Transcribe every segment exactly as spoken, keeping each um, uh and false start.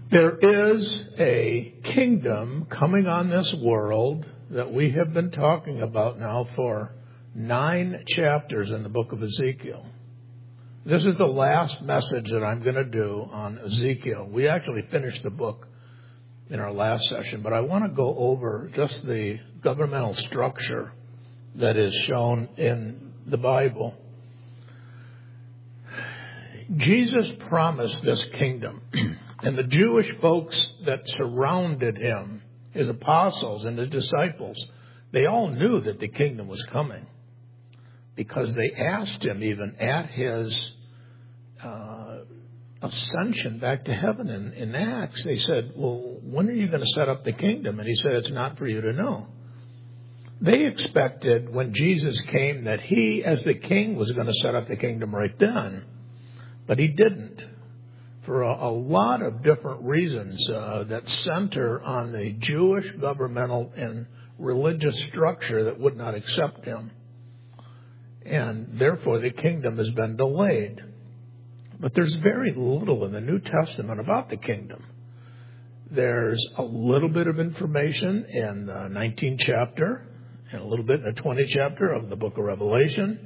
There is a kingdom coming on this world that we have been talking about now for nine chapters in the book of Ezekiel. This is the last message that I'm going to do on Ezekiel. We actually finished the book in our last session, but I want to go over just the governmental structure that is shown in the Bible. Jesus promised this kingdom, and the Jewish folks that surrounded him, his apostles and his disciples, they all knew that the kingdom was coming because they asked him even at his uh, ascension back to heaven in, in Acts. They said, well, when are you going to set up the kingdom? And he said, it's not for you to know. They expected when Jesus came that he, as the king, was going to set up the kingdom right then. But he didn't, for a, a lot of different reasons uh, that center on the Jewish governmental and religious structure that would not accept him. And therefore the kingdom has been delayed. But there's very little in the New Testament about the kingdom. There's a little bit of information in the nineteenth chapter and a little bit in the twentieth chapter of the book of Revelation.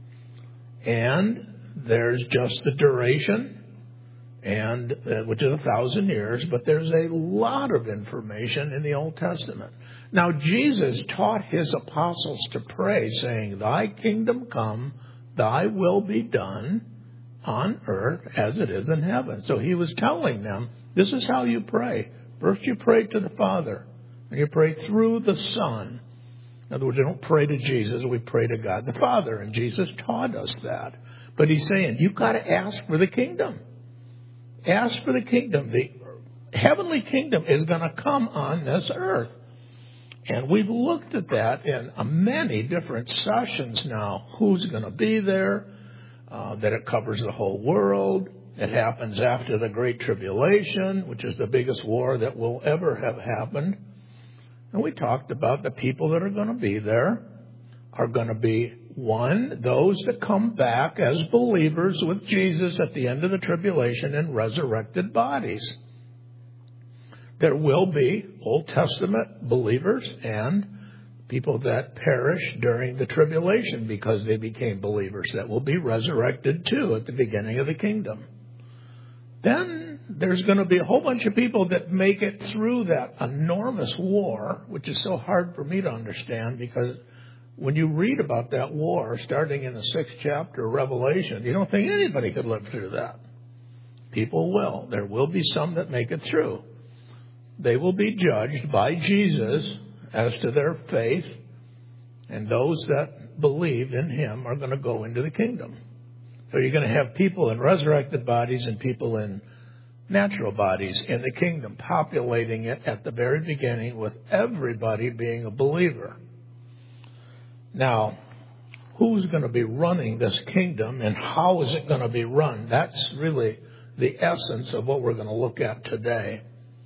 And there's just the duration, and uh, which is a thousand years, but there's a lot of information in the Old Testament. Now, Jesus taught his apostles to pray, saying, thy kingdom come, thy will be done on earth as it is in heaven. So he was telling them, this is how you pray. First you pray to the Father, and you pray through the Son. In other words, you don't pray to Jesus, we pray to God the Father, and Jesus taught us that. But he's saying, you've got to ask for the kingdom. Ask for the kingdom. The heavenly kingdom is going to come on this earth. And we've looked at that in many different sessions now. Who's going to be there? Uh, that it covers the whole world. It happens after the Great Tribulation, which is the biggest war that will ever have happened. And we talked about the people that are going to be there are going to be, one, those that come back as believers with Jesus at the end of the tribulation in resurrected bodies. There will be Old Testament believers and people that perish during the tribulation because they became believers that will be resurrected too at the beginning of the kingdom. Then there's going to be a whole bunch of people that make it through that enormous war, which is so hard for me to understand because when you read about that war, starting in the sixth chapter of Revelation, you don't think anybody could live through that. People will. There will be some that make it through. They will be judged by Jesus as to their faith, and those that believe in him are going to go into the kingdom. So you're going to have people in resurrected bodies and people in natural bodies in the kingdom, populating it at the very beginning with everybody being a believer. Now, who's going to be running this kingdom and how is it going to be run? That's really the essence of what we're going to look at today.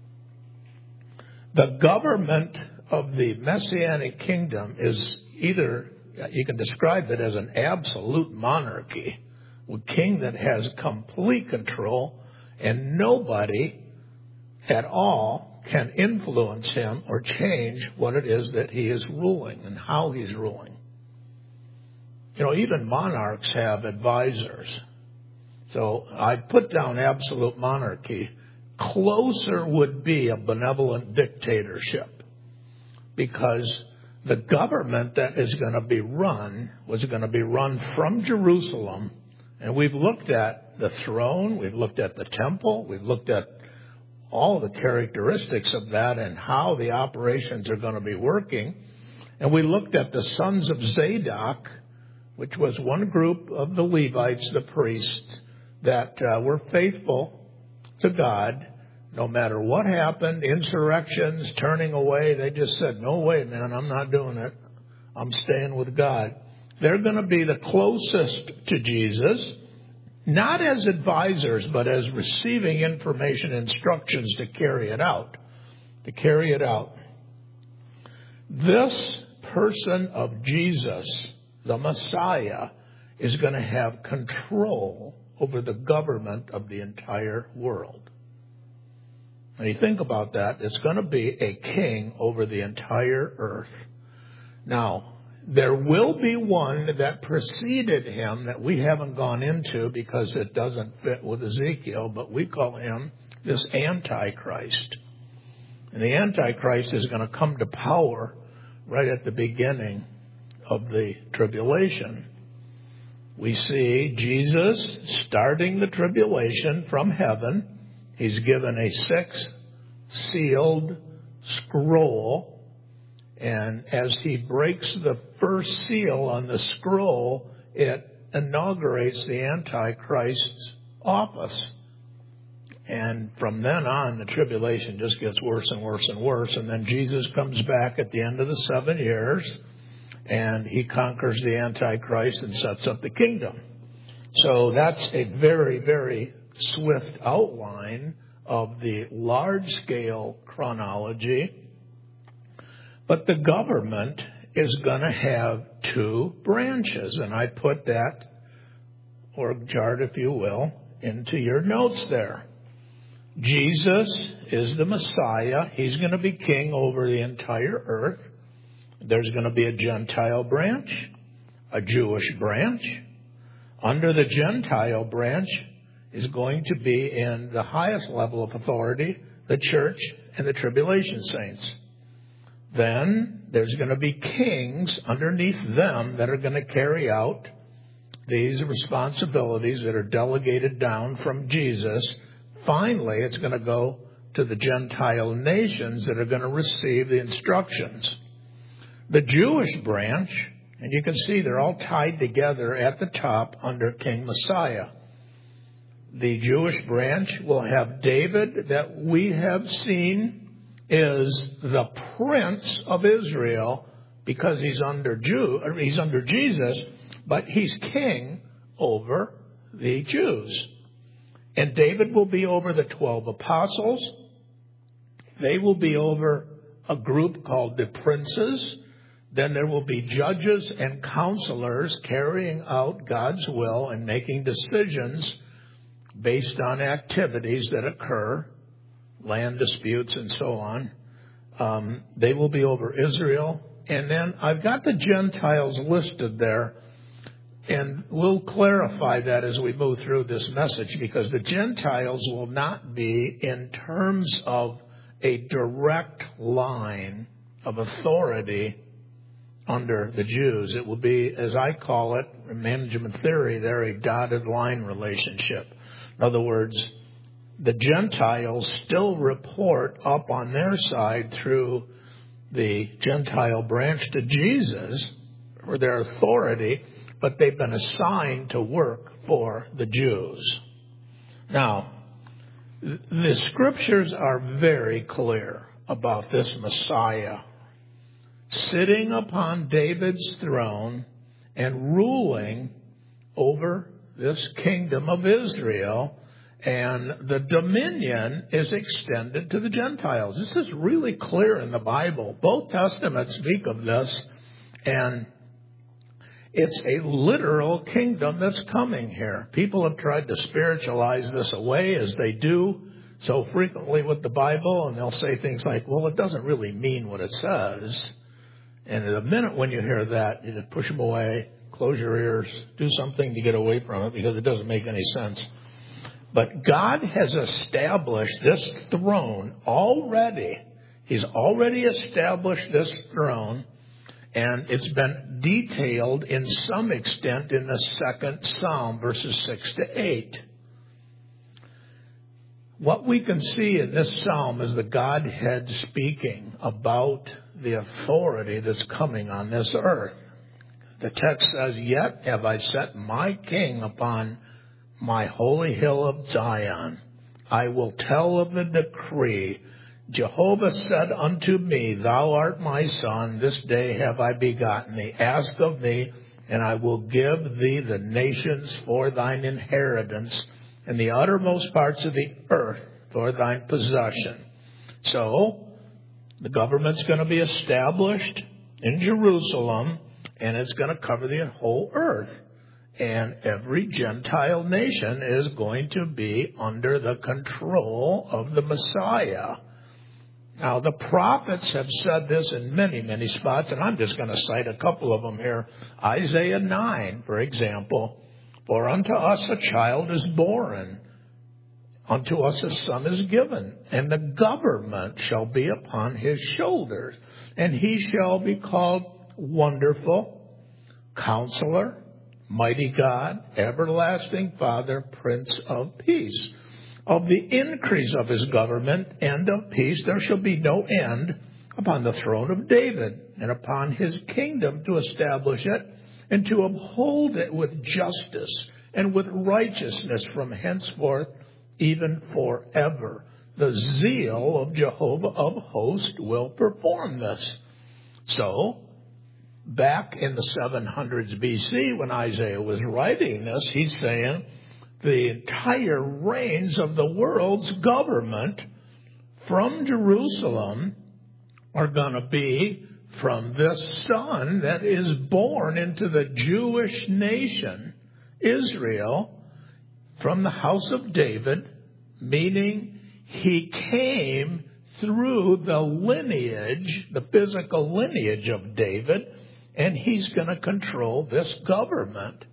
The government of the Messianic kingdom is either, you can describe it as an absolute monarchy, a king that has complete control and nobody at all can influence him or change what it is that he is ruling and how he's ruling. You know, even monarchs have advisors. So I put down absolute monarchy. Closer would be a benevolent dictatorship because the government that is going to be run was going to be run from Jerusalem. And we've looked at the throne, we've looked at the temple, we've looked at all the characteristics of that and how the operations are going to be working. And we looked at the sons of Zadok, which was one group of the Levites, the priests, that uh, were faithful to God. No matter what happened, insurrections, turning away, they just said, no way, man, I'm not doing it. I'm staying with God. They're going to be the closest to Jesus, not as advisors, but as receiving information, instructions to carry it out. To carry it out. This person of Jesus, the Messiah, is going to have control over the government of the entire world. When you think about that, it's going to be a king over the entire earth. Now, there will be one that preceded him that we haven't gone into because it doesn't fit with Ezekiel, but we call him this Antichrist. And the Antichrist is going to come to power right at the beginning of the tribulation. We see Jesus starting the tribulation from heaven. He's given a six-sealed scroll. And as he breaks the first seal on the scroll, it inaugurates the Antichrist's office. And from then on, the tribulation just gets worse and worse and worse. And then Jesus comes back at the end of the seven years, and he conquers the Antichrist and sets up the kingdom. So that's a very, very swift outline of the large-scale chronology. But the government is going to have two branches, and I put that org chart, if you will, into your notes there. Jesus is the Messiah. He's going to be king over the entire earth. There's going to be a Gentile branch, a Jewish branch. Under the Gentile branch is going to be in the highest level of authority, the church and the tribulation saints. Then there's going to be kings underneath them that are going to carry out these responsibilities that are delegated down from Jesus. Finally, it's going to go to the Gentile nations that are going to receive the instructions. The Jewish branch, and you can see they're all tied together at the top under King Messiah. The Jewish branch will have David, that we have seen is the Prince of Israel because he's under Jew, or he's under Jesus, but he's king over the Jews. And David will be over the twelve apostles. They will be over a group called the princes. Then there will be judges and counselors carrying out God's will and making decisions based on activities that occur, land disputes and so on. Um, they will be over Israel. And then I've got the Gentiles listed there. And we'll clarify that as we move through this message, because the Gentiles will not be in terms of a direct line of authority under the Jews. It will be, as I call it, in management theory, they're a dotted line relationship. In other words, the Gentiles still report up on their side through the Gentile branch to Jesus for their authority, but they've been assigned to work for the Jews. Now, the scriptures are very clear about this Messiah sitting upon David's throne and ruling over this kingdom of Israel, and the dominion is extended to the Gentiles. This is really clear in the Bible. Both Testaments speak of this, and it's a literal kingdom that's coming here. People have tried to spiritualize this away, as they do so frequently with the Bible, and they'll say things like, well, it doesn't really mean what it says. And the minute when you hear that, you just push them away, close your ears, do something to get away from it, because it doesn't make any sense. But God has established this throne already. He's already established this throne. And it's been detailed in some extent in the second Psalm, verses six to eight. What we can see in this Psalm is the Godhead speaking about the authority that's coming on this earth. The text says, "Yet have I set my king upon my holy hill of Zion. I will tell of the decree. Jehovah said unto me, Thou art my son, this day have I begotten thee. Ask of me, and I will give thee the nations for thine inheritance, and the uttermost parts of the earth for thine possession." So, the government's going to be established in Jerusalem, and it's going to cover the whole earth. And every Gentile nation is going to be under the control of the Messiah. Now, the prophets have said this in many, many spots, and I'm just going to cite a couple of them here. Isaiah nine, for example, for unto us a child is born, unto us a son is given, and the government shall be upon his shoulders, and he shall be called Wonderful, Counselor, Mighty God, Everlasting Father, Prince of Peace. Of the increase of his government and of peace there shall be no end upon the throne of David and upon his kingdom, to establish it and to uphold it with justice and with righteousness from henceforth even forever. The zeal of Jehovah of hosts will perform this. So, back in the seven hundreds B C, when Isaiah was writing this, he's saying the entire reins of the world's government from Jerusalem are going to be from this son that is born into the Jewish nation, Israel, from the house of David, meaning he came through the lineage, the physical lineage of David, and he's going to control this government.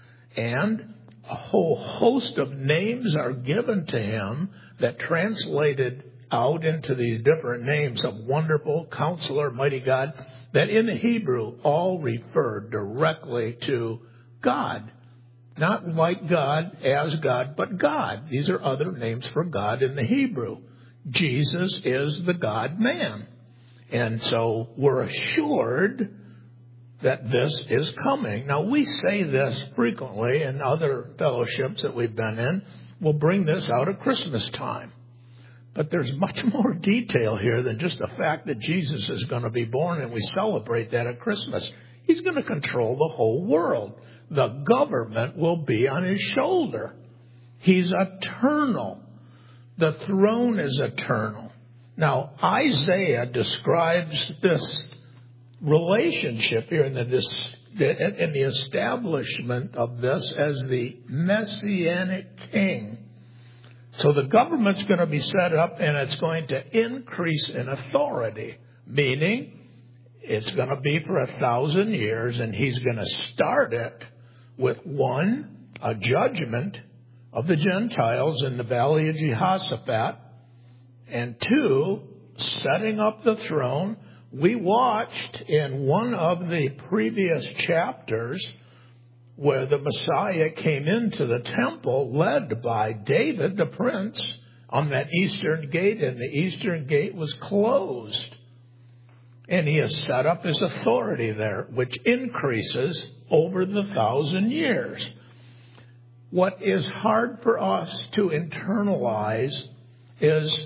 And a whole host of names are given to him that translated out into these different names of Wonderful, Counselor, Mighty God, that in the Hebrew all refer directly to God. Not like God, as God, but God. These are other names for God in the Hebrew. Jesus is the God-man. And so we're assured that this is coming. Now, we say this frequently in other fellowships that we've been in. We'll bring this out at Christmas time. But there's much more detail here than just the fact that Jesus is going to be born, and we celebrate that at Christmas. He's going to control the whole world. The government will be on his shoulder. He's eternal. The throne is eternal. Now, Isaiah describes this relationship here in the, this, in the establishment of this as the Messianic king. So the government's going to be set up, and it's going to increase in authority, meaning it's going to be for a thousand years, and he's going to start it with one, a judgment of the Gentiles in the valley of Jehoshaphat, and two, setting up the throne. We watched in one of the previous chapters where the Messiah came into the temple led by David, the prince, on that eastern gate, and the eastern gate was closed. And he has set up his authority there, which increases over the thousand years. What is hard for us to internalize is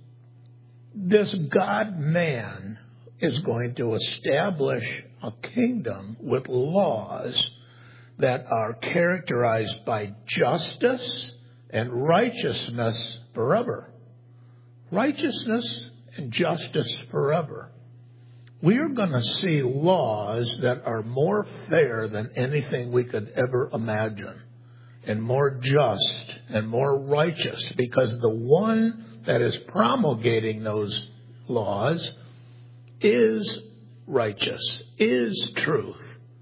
this God-man is going to establish a kingdom with laws that are characterized by justice and righteousness forever. Righteousness and justice forever. We are going to see laws that are more fair than anything we could ever imagine, and more just and more righteous, because the one that is promulgating those laws is righteous, is truth,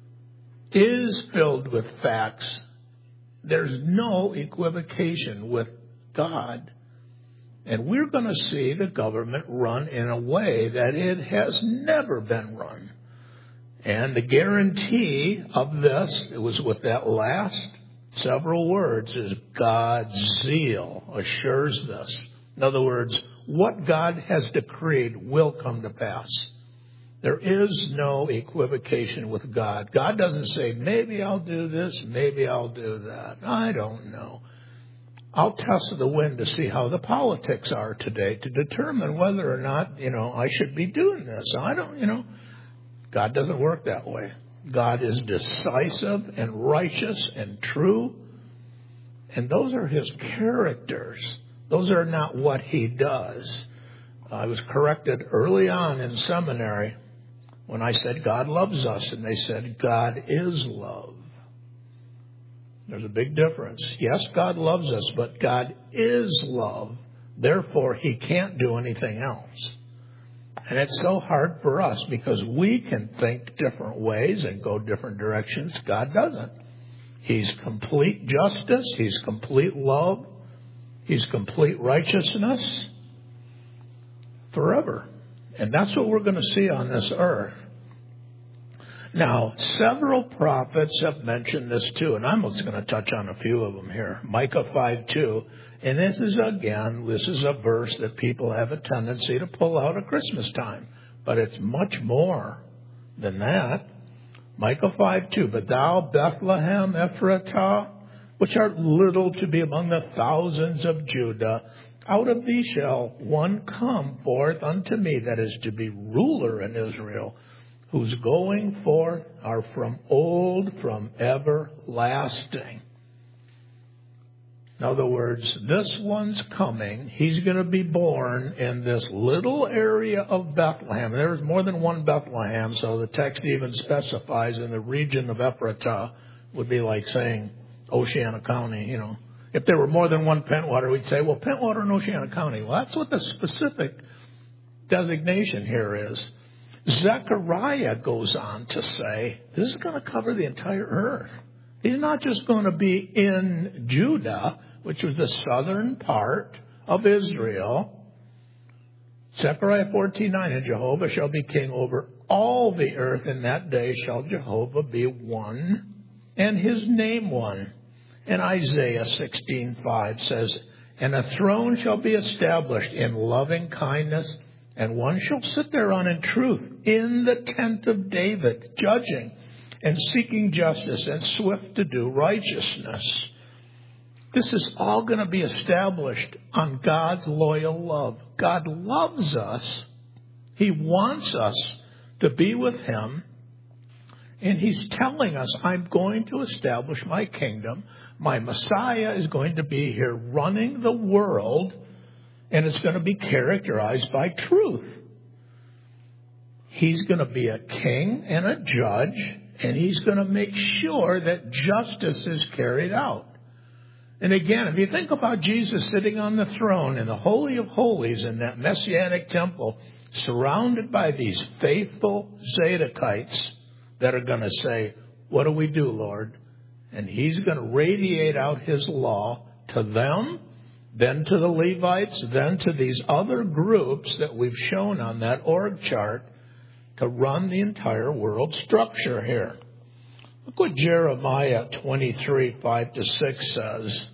is filled with facts. There's no equivocation with God. And we're going to see the government run in a way that it has never been run. And the guarantee of this, it was with that last several words, is God's zeal assures this. In other words, what God has decreed will come to pass. There is no equivocation with God. God doesn't say, maybe I'll do this, maybe I'll do that. I don't know. I'll test the wind to see how the politics are today to determine whether or not, you know, I should be doing this. I don't, you know. God doesn't work that way. God is decisive and righteous and true. And those are his characters. Those are not what he does. I was corrected early on in seminary when I said God loves us, and they said God is love. There's a big difference. Yes, God loves us, but God is love. Therefore, he can't do anything else. And it's so hard for us because we can think different ways and go different directions. God doesn't. He's complete justice. He's complete love. He's complete righteousness forever. And that's what we're going to see on this earth. Now, several prophets have mentioned this too, and I'm just going to touch on a few of them here. Micah five two, and this is, again, this is a verse that people have a tendency to pull out at Christmas time, but it's much more than that. Micah five two, but thou, Bethlehem Ephratah, which art little to be among the thousands of Judah, out of thee shall one come forth unto me that is to be ruler in Israel, whose going forth are from old, from everlasting. In other words, this one's coming. He's going to be born in this little area of Bethlehem. There's more than one Bethlehem, so the text even specifies in the region of Ephratah would be like saying Oceana County, you know. If there were more than one Pentwater, we'd say, well, Pentwater and Oceana County. Well, that's what the specific designation here is. Zechariah goes on to say, this is going to cover the entire earth. He's not just going to be in Judah, which was the southern part of Israel. Zechariah fourteen nine, and Jehovah shall be king over all the earth. In that day shall Jehovah be one, and his name one. And Isaiah sixteen five says, and a throne shall be established in loving kindness, and one shall sit thereon in truth, in the tent of David, judging and seeking justice and swift to do righteousness. This is all going to be established on God's loyal love. God loves us. He wants us to be with him. And he's telling us, I'm going to establish my kingdom. My Messiah is going to be here running the world. And it's going to be characterized by truth. He's going to be a king and a judge, and he's going to make sure that justice is carried out. And again, if you think about Jesus sitting on the throne in the Holy of Holies in that Messianic temple, surrounded by these faithful Zadokites that are going to say, what do we do, Lord? And he's going to radiate out his law to them, then to the Levites, then to these other groups that we've shown on that org chart to run the entire world structure here. Look what Jeremiah twenty-three, five to six says.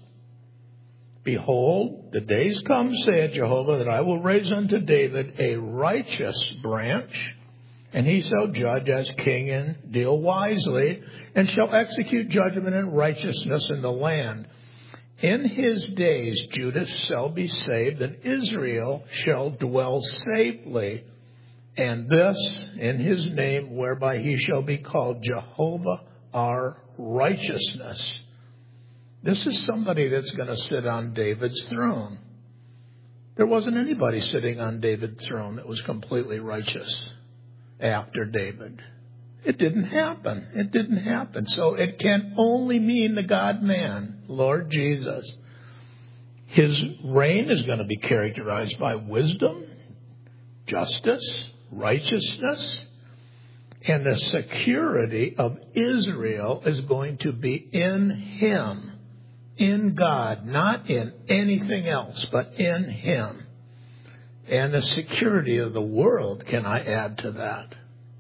Behold, the days come, saith Jehovah, that I will raise unto David a righteous branch, and he shall judge as king and deal wisely, and shall execute judgment and righteousness in the land. In his days Judah shall be saved, and Israel shall dwell safely. And this in his name, whereby he shall be called Jehovah our righteousness. This is somebody that's going to sit on David's throne. There wasn't anybody sitting on David's throne that was completely righteous after David. It didn't happen. It didn't happen. So it can only mean the God-man, Lord Jesus. His reign is going to be characterized by wisdom, justice, righteousness, and the security of Israel is going to be in him, in God, not in anything else, but in him. And the security of the world, can I add to that?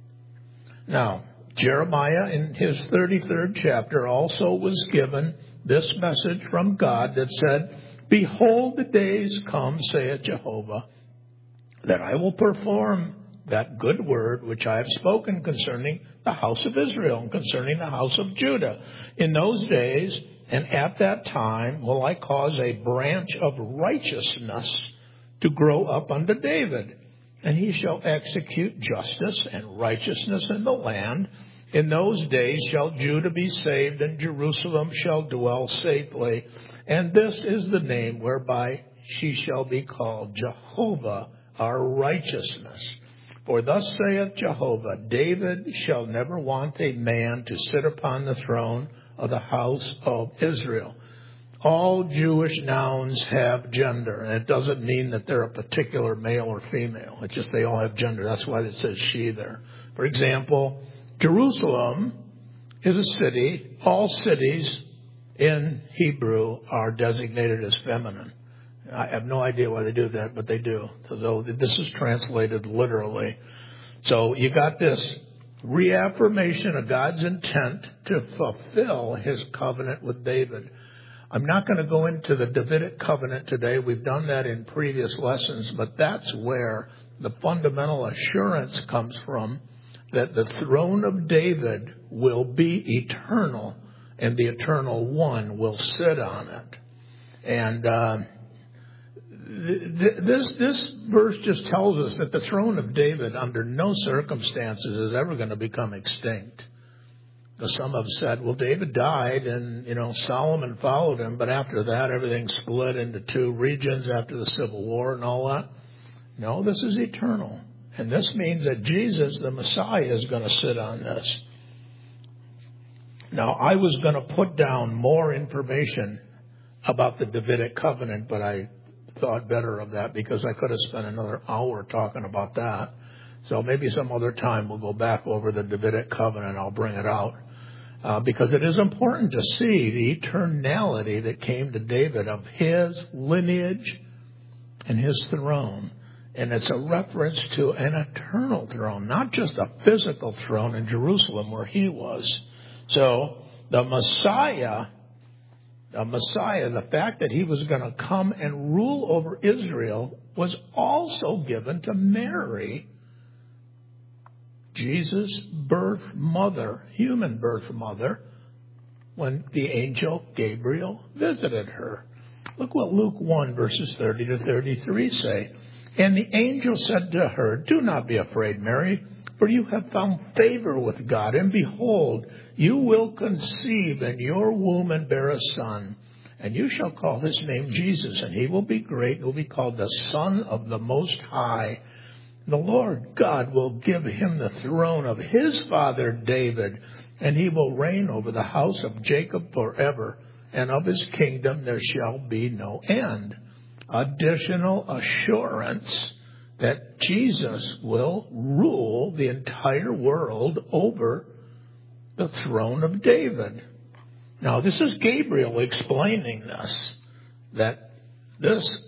Now, Jeremiah in his thirty-third chapter also was given this message from God that said, behold, the days come, saith Jehovah, that I will perform that good word which I have spoken concerning the house of Israel and concerning the house of Judah. In those days and at that time will I cause a branch of righteousness to grow up unto David, and he shall execute justice and righteousness in the land. In those days shall Judah be saved, and Jerusalem shall dwell safely. And this is the name whereby she shall be called Jehovah our righteousness. For thus saith Jehovah, David shall never want a man to sit upon the throne of the house of Israel. All Jewish nouns have gender, and it doesn't mean that they're a particular male or female. It's just they all have gender. That's why it says she there. For example, Jerusalem is a city. All cities in Hebrew are designated as feminine. I have no idea why they do that, but they do. So this is translated literally. So you got this reaffirmation of God's intent to fulfill his covenant with David. I'm not going to go into the Davidic covenant today. We've done that in previous lessons, but that's where the fundamental assurance comes from, that the throne of David will be eternal and the eternal one will sit on it. And uh, th- this this verse just tells us that the throne of David under no circumstances is ever going to become extinct. Some have said, well, David died and, you know, Solomon followed him, but after that everything split into two regions after the Civil War and all that. No, this is eternal. And this means that Jesus, the Messiah, is going to sit on this. Now, I was going to put down more information about the Davidic covenant, but I thought better of that because I could have spent another hour talking about that. So maybe some other time we'll go back over the Davidic covenant. I'll bring it out. Uh, because it is important to see the eternality that came to David of his lineage and his throne. And it's a reference to an eternal throne, not just a physical throne in Jerusalem where he was. So the Messiah, the Messiah, the fact that he was going to come and rule over Israel was also given to Mary, Jesus' birth mother, human birth mother, when the angel Gabriel visited her. Look what Luke one, verses thirty to thirty-three say. And the angel said to her, do not be afraid, Mary, for you have found favor with God. And behold, you will conceive in your womb and bear a son. And you shall call his name Jesus, and he will be great, and will be called the Son of the Most High. The Lord God will give him the throne of his father David, and he will reign over the house of Jacob forever, and of his kingdom there shall be no end. Additional assurance that Jesus will rule the entire world over the throne of David. Now, this is Gabriel explaining this, that this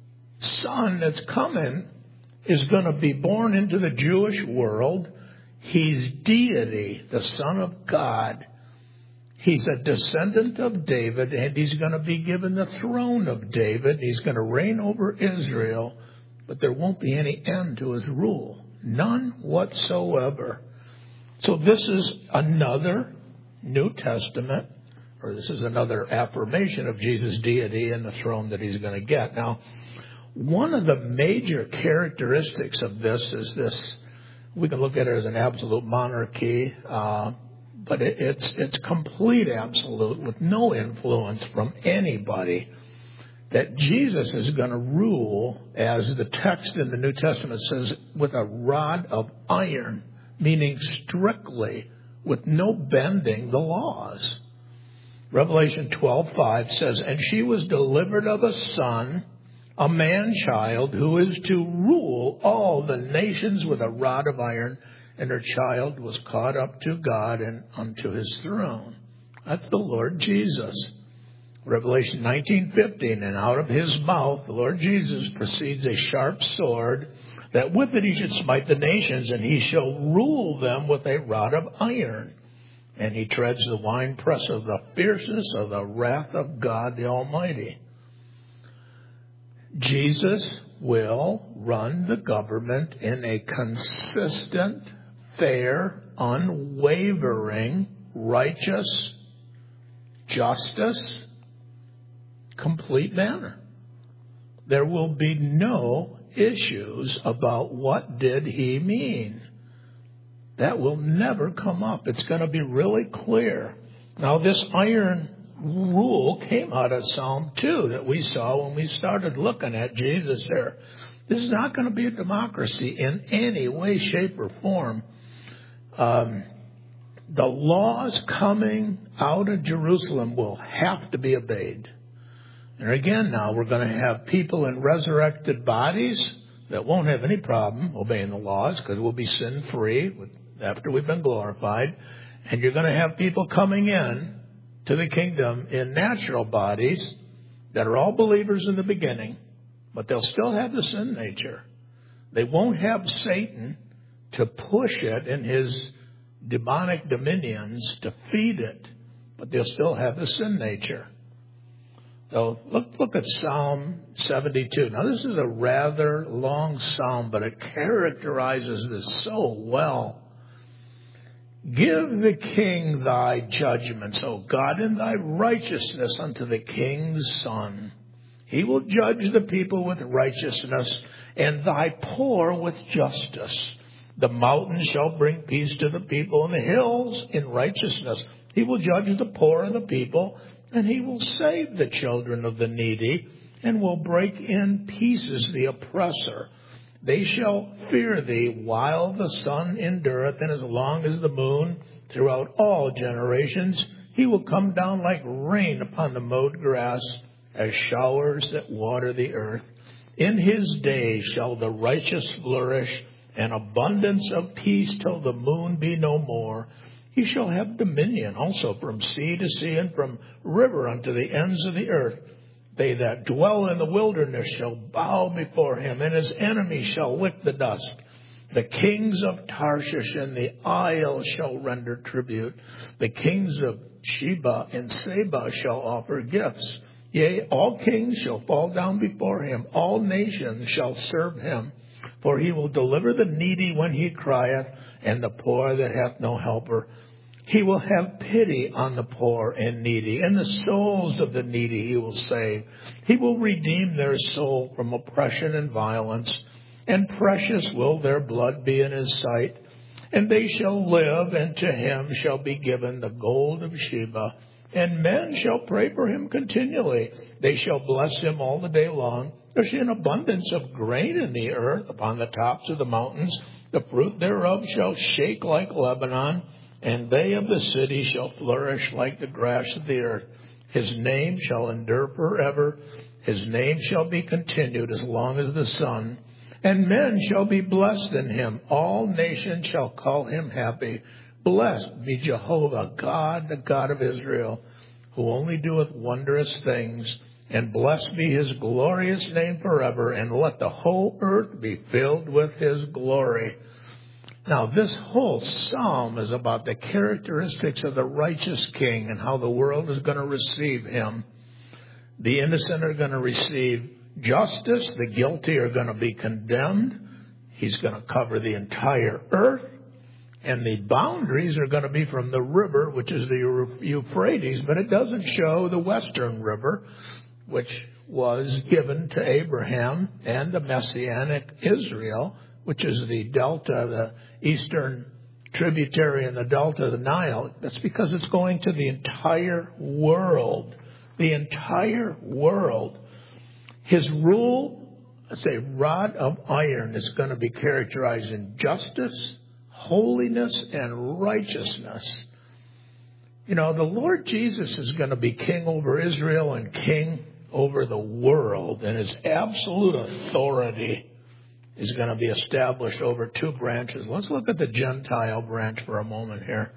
son that's coming is going to be born into the Jewish world. He's deity, the Son of God. He's a descendant of David, and he's going to be given the throne of David. He's going to reign over Israel, but there won't be any end to his rule. None whatsoever. So this is another New Testament, or this is another affirmation of Jesus' deity and the throne that he's going to get. Now, one of the major characteristics of this is this, we can look at it as an absolute monarchy, uh, but it, it's it's complete absolute with no influence from anybody, that Jesus is going to rule, as the text in the New Testament says, with a rod of iron, meaning strictly, with no bending the laws. Revelation twelve five says, and she was delivered of a son, a man-child, who is to rule all the nations with a rod of iron, and her child was caught up to God and unto his throne. That's the Lord Jesus. Revelation nineteen fifteen, and out of his mouth, the Lord Jesus, proceeds a sharp sword, that with it he should smite the nations, and he shall rule them with a rod of iron. And he treads the winepress of the fierceness of the wrath of God the Almighty. Jesus will run the government in a consistent, fair, unwavering, righteous, justice, complete manner. There will be no issues about what did he mean. That will never come up. It's going to be really clear. Now, this iron rule came out of Psalm two that we saw when we started looking at Jesus there. This is not going to be a democracy in any way, shape, or form. Um, the laws coming out of Jerusalem will have to be obeyed. And again, now we're going to have people in resurrected bodies that won't have any problem obeying the laws because we'll be sin-free after we've been glorified. And you're going to have people coming in to the kingdom in natural bodies that are all believers in the beginning, but they'll still have the sin nature. They won't have Satan to push it in his demonic dominions to feed it, but they'll still have the sin nature. So look, look at Psalm seventy-two. Now this is a rather long psalm, but it characterizes this so well. Give the king thy judgments, O God, and thy righteousness unto the king's son. He will judge the people with righteousness, and thy poor with justice. The mountains shall bring peace to the people, and the hills in righteousness. He will judge the poor and the people, and he will save the children of the needy, and will break in pieces the oppressor. They shall fear thee while the sun endureth, and as long as the moon throughout all generations. He will come down like rain upon the mowed grass, as showers that water the earth. In his day shall the righteous flourish, and abundance of peace till the moon be no more. He shall have dominion also from sea to sea, and from river unto the ends of the earth. They that dwell in the wilderness shall bow before him, and his enemies shall lick the dust. The kings of Tarshish and the isles shall render tribute. The kings of Sheba and Seba shall offer gifts. Yea, all kings shall fall down before him. All nations shall serve him. For he will deliver the needy when he crieth, and the poor that hath no helper. He will have pity on the poor and needy, and the souls of the needy he will save. He will redeem their soul from oppression and violence, and precious will their blood be in his sight. And they shall live, and to him shall be given the gold of Sheba. And men shall pray for him continually. They shall bless him all the day long. There shall be an abundance of grain in the earth upon the tops of the mountains. The fruit thereof shall shake like Lebanon, and they of the city shall flourish like the grass of the earth. His name shall endure forever. His name shall be continued as long as the sun. And men shall be blessed in him. All nations shall call him happy. Blessed be Jehovah, God, the God of Israel, who only doeth wondrous things. And blessed be his glorious name forever. And let the whole earth be filled with his glory. Now, this whole psalm is about the characteristics of the righteous king and how the world is going to receive him. The innocent are going to receive justice. The guilty are going to be condemned. He's going to cover the entire earth. And the boundaries are going to be from the river, which is the Euphrates, but it doesn't show the western river, which was given to Abraham and the Messianic Israel, which is the delta, the eastern tributary in the delta of the Nile. That's because it's going to the entire world. The entire world. His rule, as a rod of iron, is going to be characterized in justice, holiness, and righteousness. You know, the Lord Jesus is going to be king over Israel and king over the world, and his absolute authority is going to be established over two branches. Let's look at the Gentile branch for a moment here.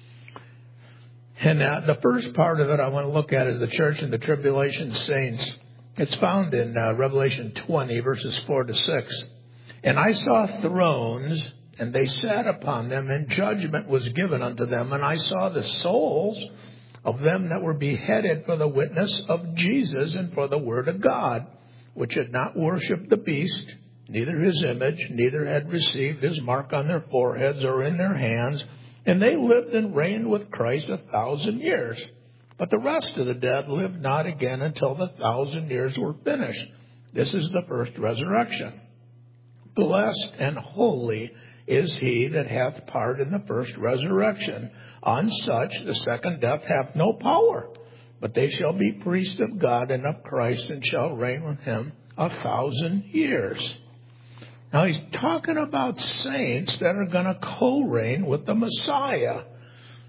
And uh, the first part of it I want to look at is the church and the tribulation saints. It's found in uh, Revelation twenty, verses four to six. And I saw thrones, and they sat upon them, and judgment was given unto them. And I saw the souls of them that were beheaded for the witness of Jesus and for the word of God, which had not worshipped the beast, neither his image, neither had received his mark on their foreheads or in their hands. And they lived and reigned with Christ a thousand years. But the rest of the dead lived not again until the thousand years were finished. This is the first resurrection. Blessed and holy is he that hath part in the first resurrection. On such the second death hath no power, but they shall be priests of God and of Christ, and shall reign with him a thousand years. Now he's talking about saints that are going to co-reign with the Messiah.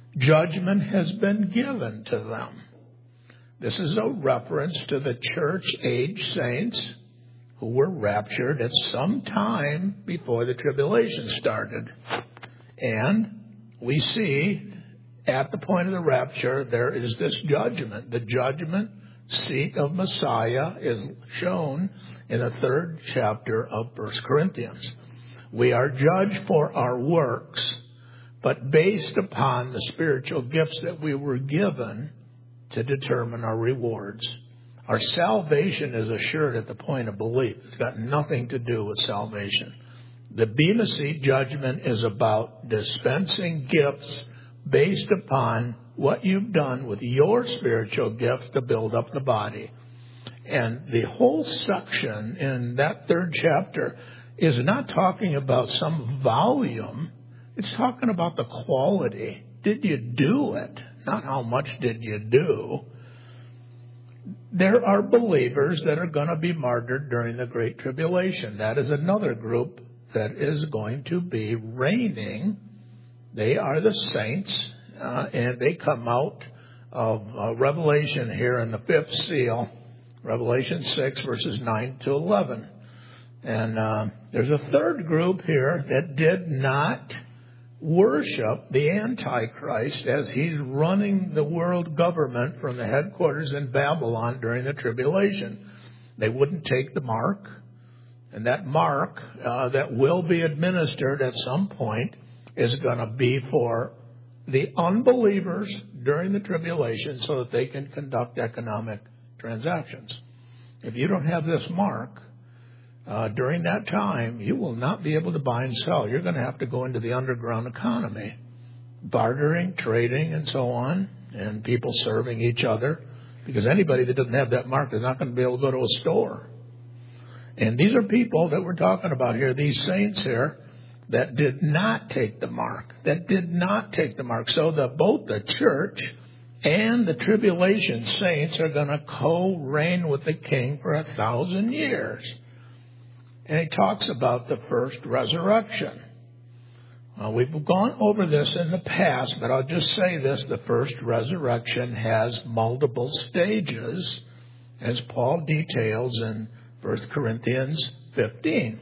Judgment has been given to them. This is a reference to the church-age saints who were raptured at some time before the tribulation started. And we see at the point of the rapture, there is this judgment. The judgment seat of Messiah is shown in the third chapter of First Corinthians. We are judged for our works, but based upon the spiritual gifts that we were given to determine our rewards. Our salvation is assured at the point of belief. It's got nothing to do with salvation. The Bema Seat judgment is about dispensing gifts based upon what you've done with your spiritual gifts to build up the body. And the whole section in that third chapter is not talking about some volume. It's talking about the quality. Did you do it? Not how much did you do. There are believers that are going to be martyred during the Great Tribulation. That is another group that is going to be reigning. They are the saints, uh, and they come out of uh, Revelation here in the fifth seal, Revelation six, verses nine to eleven. And uh, there's a third group here that did not worship the Antichrist as he's running the world government from the headquarters in Babylon during the tribulation. They wouldn't take the mark, and that mark uh, that will be administered at some point is going to be for the unbelievers during the tribulation so that they can conduct economic transactions. If you don't have this mark, Uh, during that time, you will not be able to buy and sell. You're going to have to go into the underground economy, bartering, trading, and so on, and people serving each other, because anybody that doesn't have that mark is not going to be able to go to a store. And these are people that we're talking about here, these saints here, that did not take the mark, that did not take the mark. So that both the church and the tribulation saints are going to co-reign with the king for a thousand years. And he talks about the first resurrection. Uh, we've gone over this in the past, but I'll just say this. The first resurrection has multiple stages, as Paul details in First Corinthians fifteen.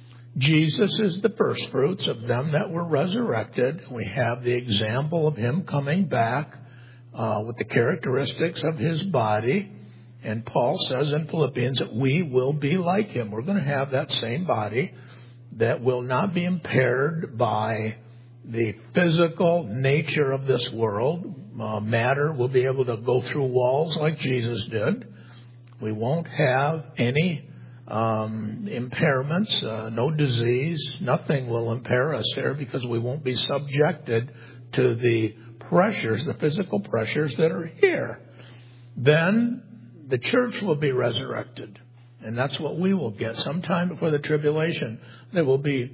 Jesus is the first fruits of them that were resurrected. We have the example of him coming back uh, with the characteristics of his body. And Paul says in Philippians that we will be like him. We're going to have that same body that will not be impaired by the physical nature of this world. Uh, matter will be able to go through walls like Jesus did. We won't have any um, impairments, uh, no disease. Nothing will impair us there because we won't be subjected to the pressures, the physical pressures that are here. Then the church will be resurrected, and that's what we will get. Sometime before the tribulation, there will be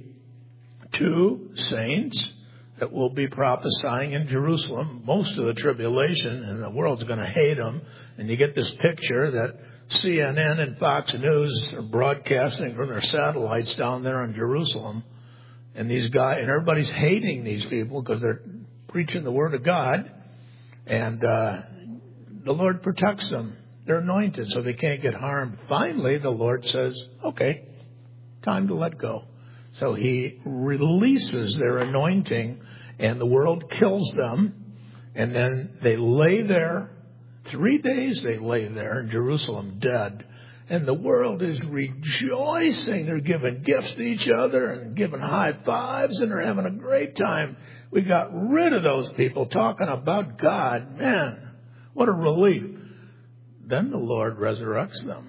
two saints that will be prophesying in Jerusalem. Most of the tribulation, and the world's going to hate them. And you get this picture that C N N and Fox News are broadcasting from their satellites down there in Jerusalem. And these guys, and everybody's hating these people because they're preaching the Word of God. And uh, the Lord protects them. They're anointed, so they can't get harmed. Finally, the Lord says, okay, time to let go. So he releases their anointing, and the world kills them. And then they lay there. Three days they lay there in Jerusalem dead. And the world is rejoicing. They're giving gifts to each other and giving high fives, and they're having a great time. We got rid of those people talking about God. Man, what a relief. Then the Lord resurrects them.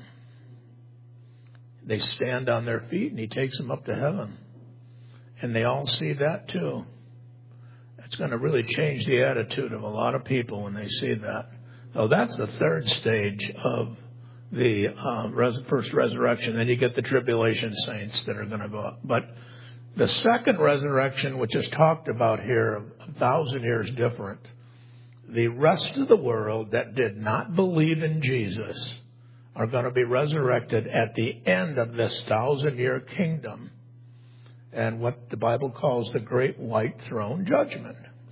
They stand on their feet, and he takes them up to heaven. And they all see that too. It's going to really change the attitude of a lot of people when they see that. So that's the third stage of the uh, res- first resurrection. Then you get the tribulation saints that are going to go up. But the second resurrection, which is talked about here, a thousand years different. The rest of the world that did not believe in Jesus are going to be resurrected at the end of this thousand-year kingdom and what the Bible calls the Great White Throne Judgment.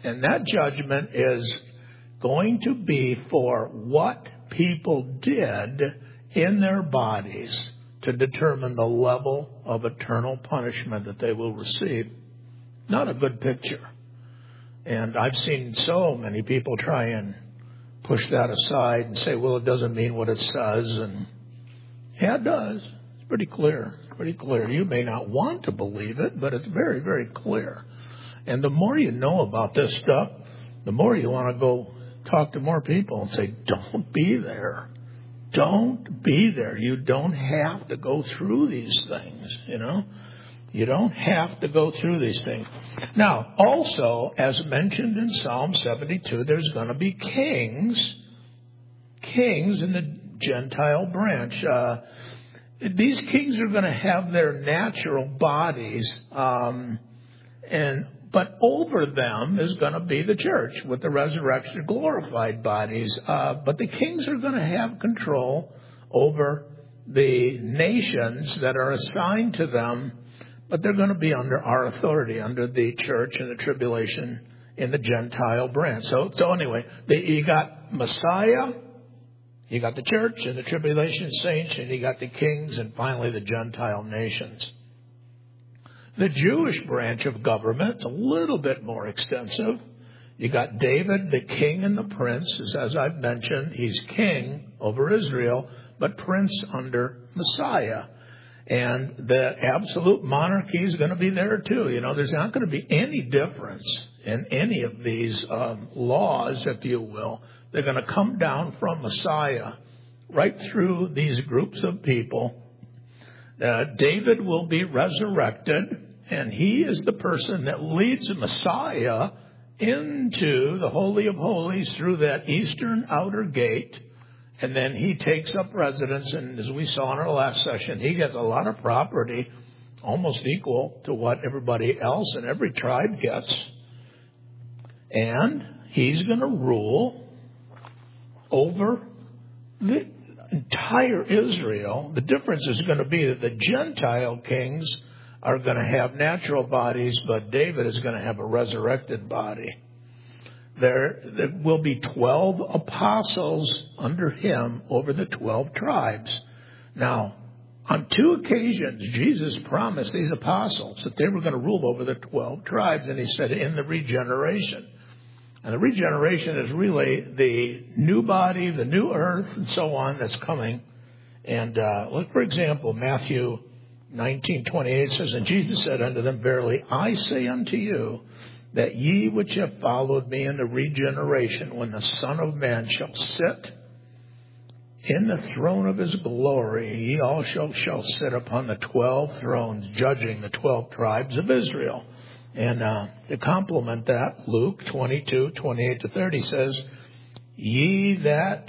And that judgment is going to be for what people did in their bodies to determine the level of eternal punishment that they will receive. Not a good picture. And I've seen so many people try and push that aside and say, well, it doesn't mean what it says. And yeah, it does. It's pretty clear. Pretty clear. You may not want to believe it, but it's very, very clear. And the more you know about this stuff, the more you want to go talk to more people and say, don't be there. Don't be there. You don't have to go through these things, you know. You don't have to go through these things. Now, also, as mentioned in Psalm seventy-two, there's going to be kings, kings in the Gentile branch. Uh, these kings are going to have their natural bodies, um, and but over them is going to be the church with the resurrection, glorified bodies. Uh, but the kings are going to have control over the nations that are assigned to them. But they're going to be under our authority, under the church and the tribulation in the Gentile branch. So, so anyway, the, you got Messiah, you got the church and the tribulation saints, and you got the kings, and finally the Gentile nations. The Jewish branch of government is a little bit more extensive. You got David, the king and the prince, as I've mentioned. He's king over Israel, but prince under Messiah. And the absolute monarchy is going to be there too. You know, there's not going to be any difference in any of these um, laws, if you will. They're going to come down from Messiah right through these groups of people. Uh, David will be resurrected, and he is the person that leads the Messiah into the Holy of Holies through that eastern outer gate. And then he takes up residence, and as we saw in our last session, he gets a lot of property, almost equal to what everybody else in every tribe gets. And he's going to rule over the entire Israel. The difference is going to be that the Gentile kings are going to have natural bodies, but David is going to have a resurrected body. There, there will be twelve apostles under him over the twelve tribes. Now, on two occasions, Jesus promised these apostles that they were going to rule over the twelve tribes, and he said in the regeneration. And the regeneration is really the new body, the new earth, and so on that's coming. And uh, look, for example, Matthew nineteen twenty-eight says, and Jesus said unto them, verily I say unto you, that ye which have followed me in the regeneration, when the Son of Man shall sit in the throne of his glory, ye also shall sit upon the twelve thrones, judging the twelve tribes of Israel. And uh, to complement that, Luke twenty-two, twenty-eight to thirty says, Ye that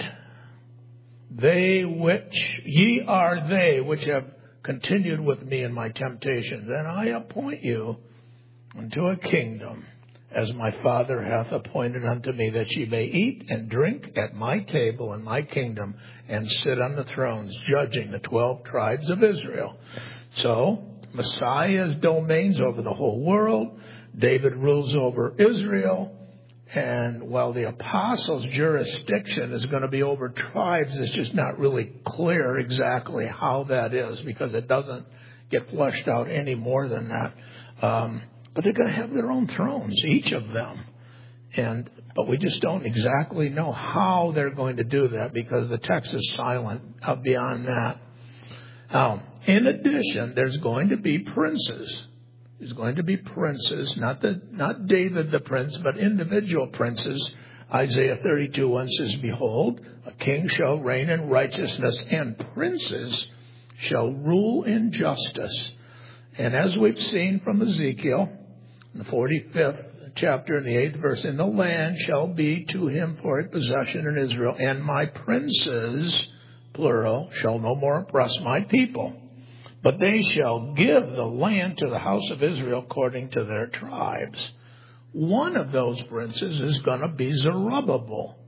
they which, ye are they which have continued with me in my temptations, and I appoint you unto a kingdom, as my Father hath appointed unto me, that ye may eat and drink at my table in my kingdom, and sit on the thrones, judging the twelve tribes of Israel. So, Messiah's domains over the whole world. David rules over Israel. And while the apostles' jurisdiction is going to be over tribes, it's just not really clear exactly how that is, because it doesn't get fleshed out any more than that. Um, But they're going to have their own thrones, each of them. And but we just don't exactly know how they're going to do that, because the text is silent beyond that. Um, in addition, there's going to be princes. There's going to be princes, not the not David the prince, but individual princes. Isaiah thirty-two one says, Behold, a king shall reign in righteousness, and princes shall rule in justice. And as we've seen from Ezekiel, in the forty-fifth chapter, in the eighth verse, in the land shall be to him for a possession in Israel, and my princes, plural, shall no more oppress my people, but they shall give the land to the house of Israel according to their tribes. One of those princes is going to be Zerubbabel.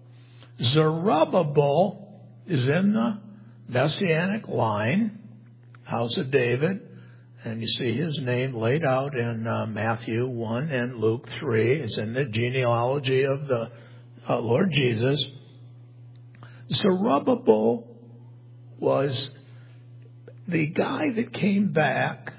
Zerubbabel is in the Messianic line, house of David. And you see his name laid out in uh, Matthew one and Luke three. It's in the genealogy of the uh, Lord Jesus. Zerubbabel was the guy that came back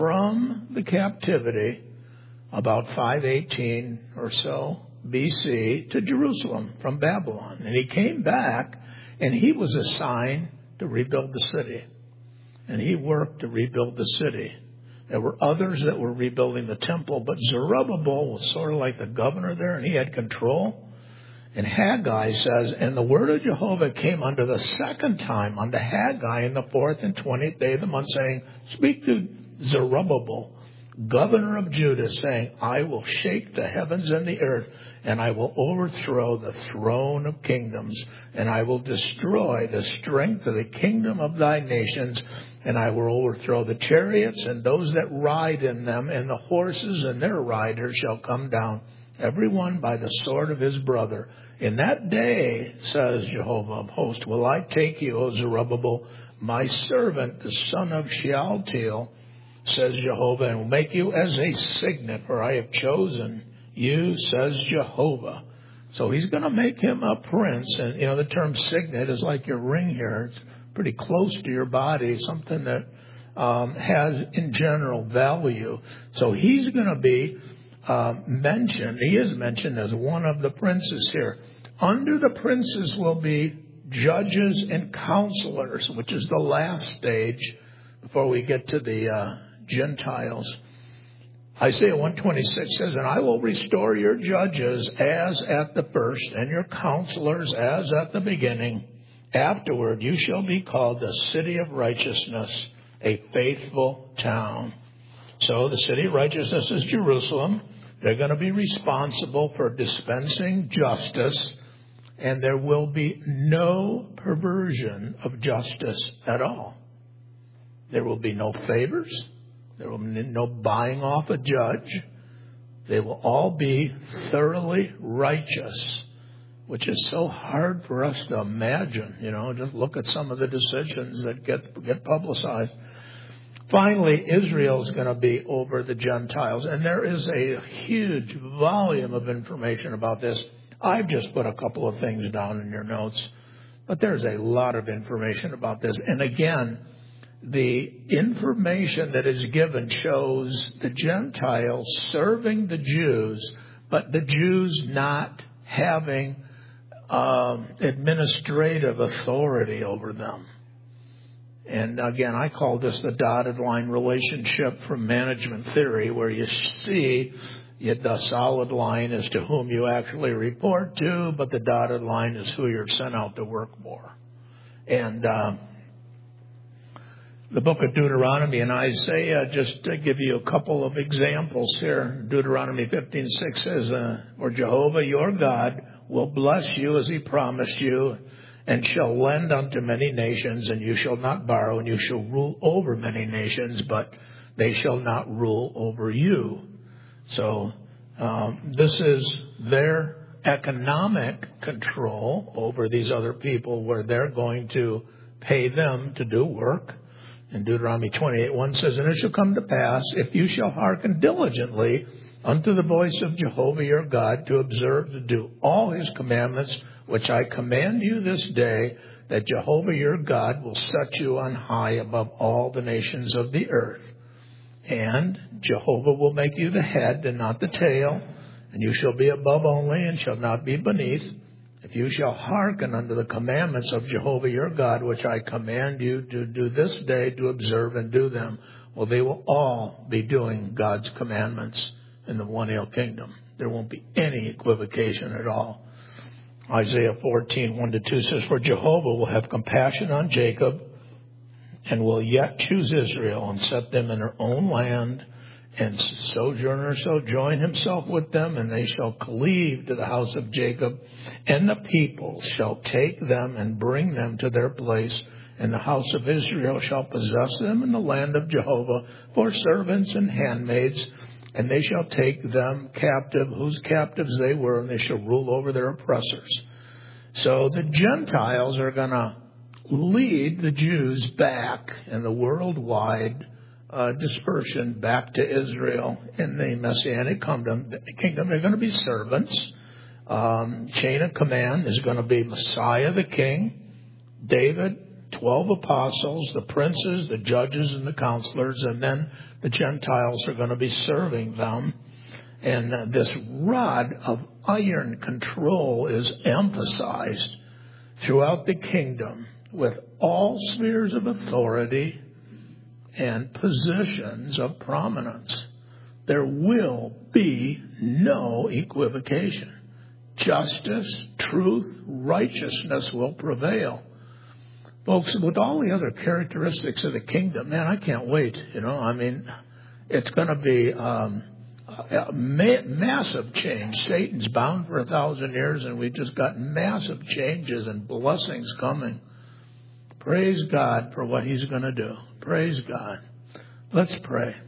from the captivity about five eighteen or so B C to Jerusalem from Babylon. And he came back and he was assigned to rebuild the city. And he worked to rebuild the city. There were others that were rebuilding the temple, but Zerubbabel was sort of like the governor there, and he had control. And Haggai says, and the word of Jehovah came unto the second time unto Haggai in the fourth and twentieth day of the month, saying, speak to Zerubbabel, governor of Judah, saying, I will shake the heavens and the earth, and I will overthrow the throne of kingdoms, and I will destroy the strength of the kingdom of thy nations, and I will overthrow the chariots and those that ride in them, and the horses and their riders shall come down, every one by the sword of his brother. In that day, says Jehovah of hosts, will I take you, O Zerubbabel, my servant, the son of Shealtiel, says Jehovah, and will make you as a signet, for I have chosen you, says Jehovah. So he's going to make him a prince. And, you know, the term signet is like your ring here. It's pretty close to your body, something that um, has, in general, value. So he's going to be uh, mentioned. He is mentioned as one of the princes here. Under the princes will be judges and counselors, which is the last stage before we get to the uh, Gentiles. Isaiah one twenty-six says, and I will restore your judges as at the first, and your counselors as at the beginning. Afterward you shall be called the city of righteousness, a faithful town. So the city of righteousness is Jerusalem. They're going to be responsible for dispensing justice, and there will be no perversion of justice at all. There will be no favors. There will be no buying off a judge. They will all be thoroughly righteous, which is so hard for us to imagine. You know, just look at some of the decisions that get get publicized. Finally, Israel is going to be over the Gentiles, and there is a huge volume of information about this. I've just put a couple of things down in your notes, but there's a lot of information about this. And again, the information that is given shows the Gentiles serving the Jews, but the Jews not having um, administrative authority over them. And again, I call this the dotted line relationship from management theory, where you see the solid line as to whom you actually report to, but the dotted line is who you're sent out to work for. And uh, the book of Deuteronomy and Isaiah, just to give you a couple of examples here. Deuteronomy fifteen six says, uh, for Jehovah your God will bless you as he promised you, and shall lend unto many nations, and you shall not borrow, and you shall rule over many nations, but they shall not rule over you. So um, this is their economic control over these other people, where they're going to pay them to do work. And Deuteronomy twenty-eight one says, and it shall come to pass, if you shall hearken diligently unto the voice of Jehovah your God, to observe to do all his commandments, which I command you this day, that Jehovah your God will set you on high above all the nations of the earth. And Jehovah will make you the head and not the tail, and you shall be above only and shall not be beneath. If you shall hearken unto the commandments of Jehovah your God, which I command you to do this day, to observe and do them, well, they will all be doing God's commandments in the one-hill kingdom. There won't be any equivocation at all. Isaiah fourteen one to two says, for Jehovah will have compassion on Jacob, and will yet choose Israel, and set them in their own land, and sojourner shall join himself with them, and they shall cleave to the house of Jacob, and the people shall take them and bring them to their place, and the house of Israel shall possess them in the land of Jehovah for servants and handmaids, and they shall take them captive, whose captives they were, and they shall rule over their oppressors. So the Gentiles are going to lead the Jews back in the worldwide uh, dispersion back to Israel in the Messianic kingdom. Kingdom, they're going to be servants. Um, chain of command is going to be Messiah the King, David, twelve apostles, the princes, the judges, and the counselors, and then the Gentiles are going to be serving them. And uh, this rod of iron control is emphasized throughout the kingdom with all spheres of authority and positions of prominence. There will be no equivocation. Justice, truth, righteousness will prevail. Folks, with all the other characteristics of the kingdom, man, I can't wait. You know, I mean, it's going to be um, a ma- massive change. Satan's bound for a thousand years, and we've just got massive changes and blessings coming. Praise God for what he's going to do. Praise God. Let's pray.